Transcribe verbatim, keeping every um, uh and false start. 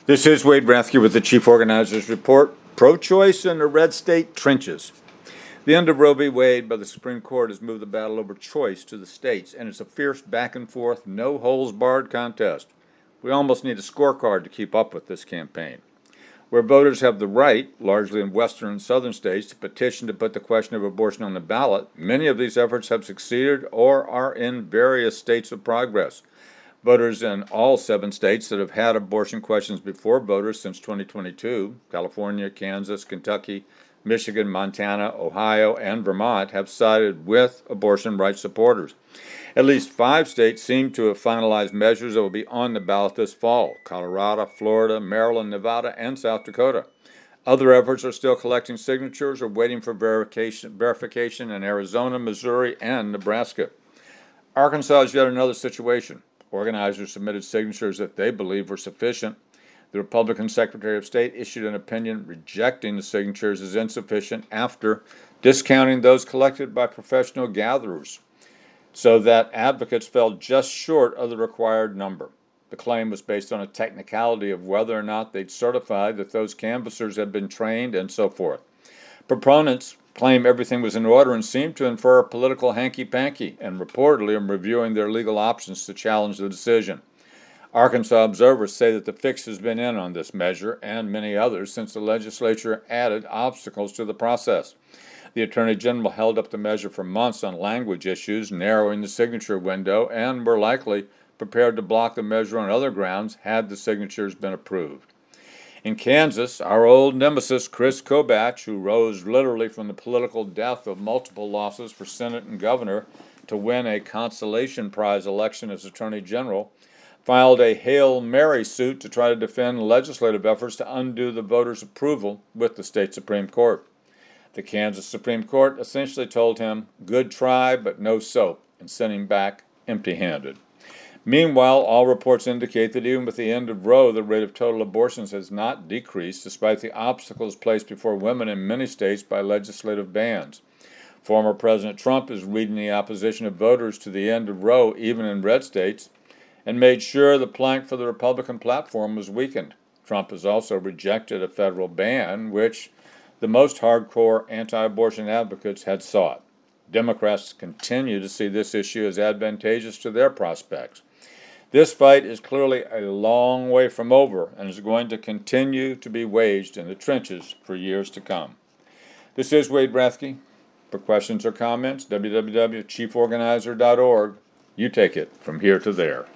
This is Wade Rathke with the Chief Organizers Report, pro-choice in the red state trenches. The end of Roe v. Wade by the Supreme Court has moved the battle over choice to the states, and it's a fierce back-and-forth, no-holes-barred contest. We almost need a scorecard to keep up with this campaign. Where voters have the right, largely in western and southern states, to petition to put the question of abortion on the ballot, many of these efforts have succeeded or are in various states of progress. Voters in all seven states that have had abortion questions before voters since twenty twenty-two, California, Kansas, Kentucky, Michigan, Montana, Ohio, and Vermont, have sided with abortion rights supporters. At least five states seem to have finalized measures that will be on the ballot this fall: Colorado, Florida, Maryland, Nevada, and South Dakota. Other efforts are still collecting signatures or waiting for verification, verification in Arizona, Missouri, and Nebraska. Arkansas is yet another situation. Organizers submitted signatures that they believe were sufficient. The Republican Secretary of State issued an opinion rejecting the signatures as insufficient after discounting those collected by professional gatherers, so that advocates fell just short of the required number. The claim was based on a technicality of whether or not they'd certified that those canvassers had been trained and so forth. Proponents claim everything was in order and seem to infer a political hanky-panky and reportedly are reviewing their legal options to challenge the decision. Arkansas observers say that the fix has been in on this measure and many others since the legislature added obstacles to the process. The Attorney General held up the measure for months on language issues, narrowing the signature window, and were likely prepared to block the measure on other grounds had the signatures been approved. In Kansas, our old nemesis Chris Kobach, who rose literally from the political death of multiple losses for Senate and governor to win a consolation prize election as Attorney General, filed a Hail Mary suit to try to defend legislative efforts to undo the voters' approval with the state Supreme Court. The Kansas Supreme Court essentially told him, "Good try, but no soap," and sent him back empty-handed. Meanwhile, all reports indicate that even with the end of Roe, the rate of total abortions has not decreased, despite the obstacles placed before women in many states by legislative bans. Former President Trump is leading the opposition of voters to the end of Roe, even in red states, and made sure the plank for the Republican platform was weakened. Trump has also rejected a federal ban, which the most hardcore anti-abortion advocates had sought. Democrats continue to see this issue as advantageous to their prospects. This fight is clearly a long way from over and is going to continue to be waged in the trenches for years to come. This is Wade Rathke. For questions or comments, w w w dot chief organizer dot org. You take it from here to there.